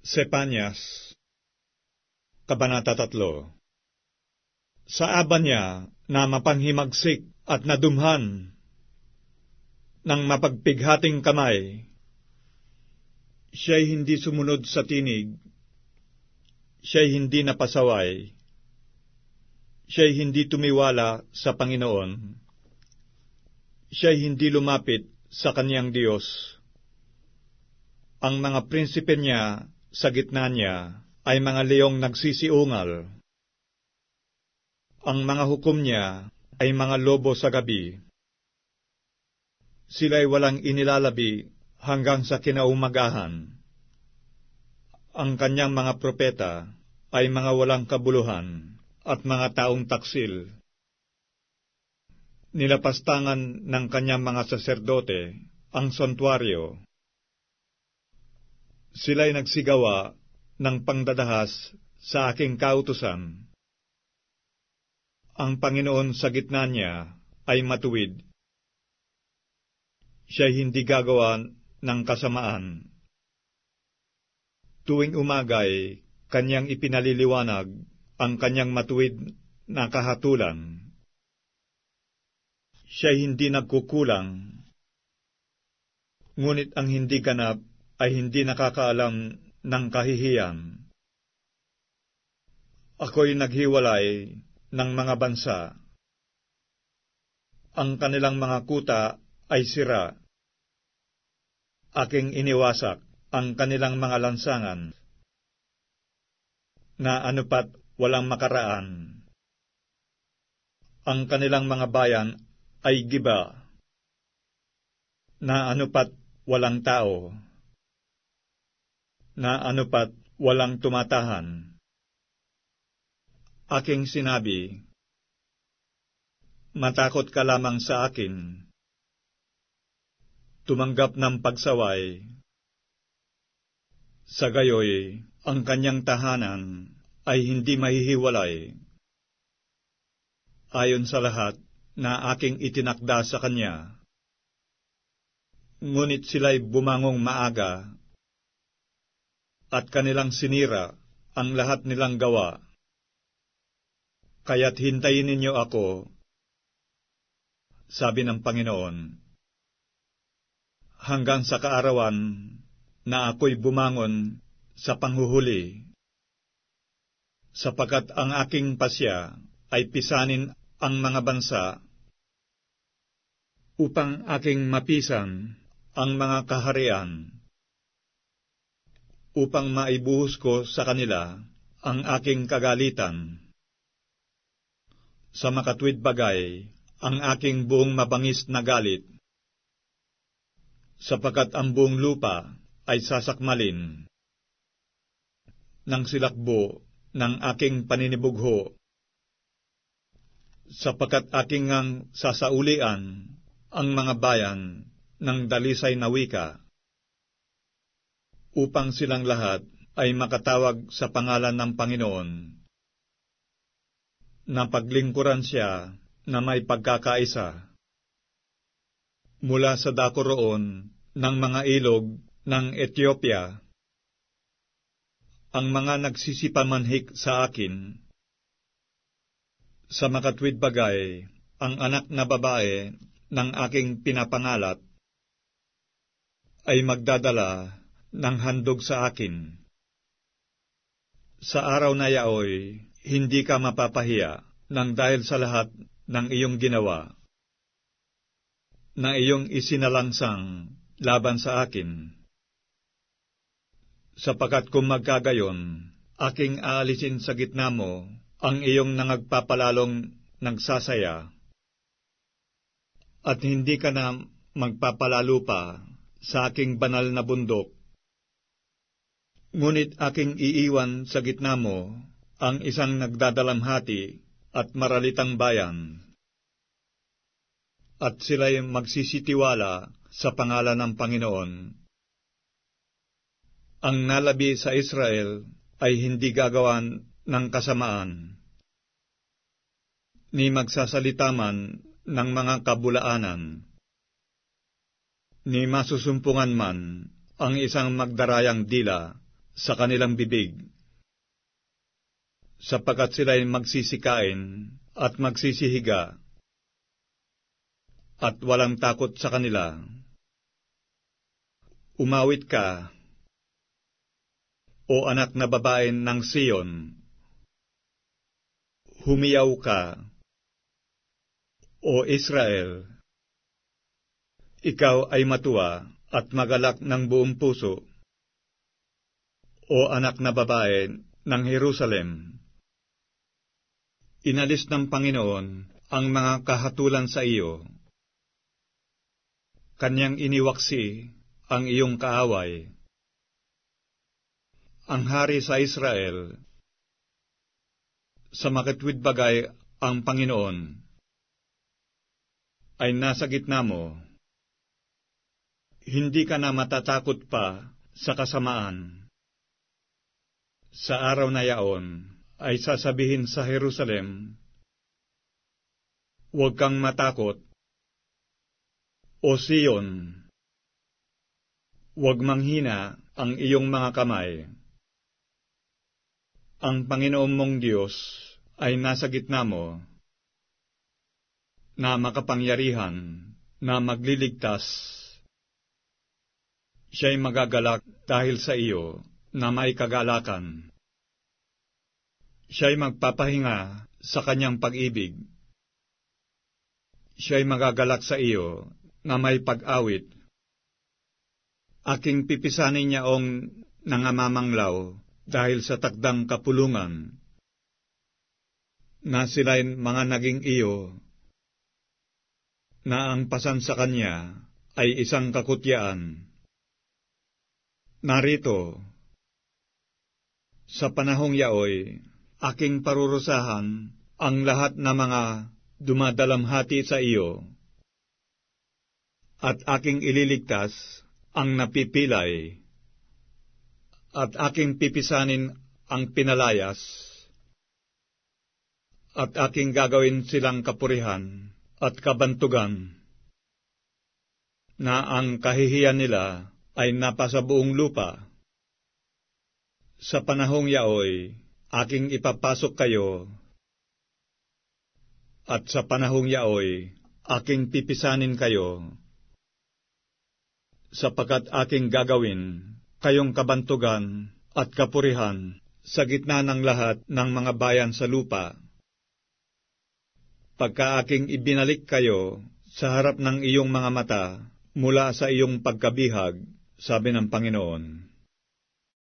Sepanyas, Kabanata 3. Sa aba niya na mapanghimagsik at nadumhan ng mapagpighating kamay, siya'y hindi sumunod sa tinig, siya'y hindi napasaway, siya'y hindi tumiwala sa Panginoon, siya'y hindi lumapit sa kaniyang Diyos. Ang mga prinsipe niya sa gitna niya ay mga leong nagsisiungal. Ang mga hukom niya ay mga lobo sa gabi. Sila'y walang inilalabi hanggang sa kinaumagahan. Ang kanyang mga propeta ay mga walang kabuluhan at mga taong taksil. Nilapastangan ng kanyang mga saserdote ang santuaryo. Sila'y nagsigawa ng pangdadahas sa aking kautusan. Ang Panginoon sa gitna niya ay matuwid. Siya'y hindi gagawa ng kasamaan. Tuwing umagay, kanyang ipinaliliwanag ang kanyang matuwid na kahatulan. Siya'y hindi nagkukulang, ngunit ang hindi ganap ay hindi nakakaalam ng kahihiyan. Ako'y naghiwalay ng mga bansa. Ang kanilang mga kuta ay sira. Aking iniwasak ang kanilang mga lansangan, na anupat walang makaraan. Ang kanilang mga bayan ay giba, na anupat walang tao, na anupat walang tumatahan. Aking sinabi, matakot ka lamang sa akin. Tumanggap ng pagsaway. Sa gayoy, ang kanyang tahanan ay hindi mahihiwalay. Ayon sa lahat na aking itinakda sa kanya. Ngunit sila'y bumangong maaga, at kanilang sinira ang lahat nilang gawa. Kaya't hintayin ninyo ako, sabi ng Panginoon, hanggang sa kaarawan na ako'y bumangon sa panghuhuli, sapagkat ang aking pasya ay pisanin ang mga bansa, upang aking mapisan ang mga kaharian, upang maibuhos ko sa kanila ang aking kagalitan. Sa makatwid bagay, ang aking buong mabangis na galit, sapagkat ang buong lupa ay sasakmalin ng silakbo ng aking paninibugho, sapagkat aking ngang sasaulian ang mga bayan ng dalisay na wika, upang silang lahat ay makatawag sa pangalan ng Panginoon, na paglingkuran siya na may pagkakaisa. Mula sa dako roon ng mga ilog ng Ethiopia, ang mga nagsisipamanhik sa akin. Sa makatwid bagay, ang anak na babae ng aking pinapangalat ay magdadala ng handog sa akin. Sa araw na yaoy, hindi ka mapapahiya nang dahil sa lahat ng iyong ginawa, na iyong isinalangsang laban sa akin. Sapagkat kung magkagayon, aking aalisin sa gitna mo ang iyong nangagpapalalong nagsasaya, at hindi ka na magpapalalo pa sa aking banal na bundok. Ngunit aking iiwan sa gitna mo ang isang nagdadalamhati at maralitang bayan, at sila'y magsisitiwala sa pangalan ng Panginoon. Ang nalabi sa Israel ay hindi gagawan ng kasamaan, ni magsasalita man ng mga kabulaanan, ni masusumpungan man ang isang magdarayang dila sa kanilang bibig, sapagkat sila'y magsisikain at magsisihiga, at walang takot sa kanila. Umawit ka, o anak na babae ng Siyon. Humiyaw ka, o Israel. Ikaw ay matuwa at magalak ng buong puso, o anak na babae ng Jerusalem. Inalis ng Panginoon ang mga kahatulan sa iyo. Kanyang iniwaksi ang iyong kaaway. Ang hari sa Israel, sa makitwid bagay ang Panginoon, ay nasa gitna mo. Hindi ka na matatakot pa sa kasamaan. Sa araw na yaon ay sasabihin sa Jerusalem, huwag kang matakot, o Siyon, huwag manghina ang iyong mga kamay. Ang Panginoon mong Diyos ay nasa gitna mo, na makapangyarihan, na magliligtas. Siya'y magagalak dahil sa iyo na may kagalakan. Siya'y magpapahinga sa kanyang pag-ibig. Siya'y magagalak sa iyo na may pag-awit. Aking pipisanin niyaong nangamamanglaw dahil sa takdang kapulungan, na sila'y mga naging iyo, na ang pasan sa kanya ay isang kakutyaan. Narito, sa panahong yaoy, aking parurusahan ang lahat na mga dumadalamhati sa iyo, at aking ililigtas ang napipilay, at aking pipisanin ang pinalayas, at aking gagawin silang kapurihan at kabantugan, na ang kahihiyan nila ay napasa buong lupa. Sa panahong yaoy, aking ipapasok kayo, at sa panahong yaoy, aking pipisanin kayo, sapagkat aking gagawin kayong kabantugan at kapurihan sa gitna ng lahat ng mga bayan sa lupa. Pagka aking ibinalik kayo sa harap ng iyong mga mata mula sa iyong pagkabihag, sabi ng Panginoon.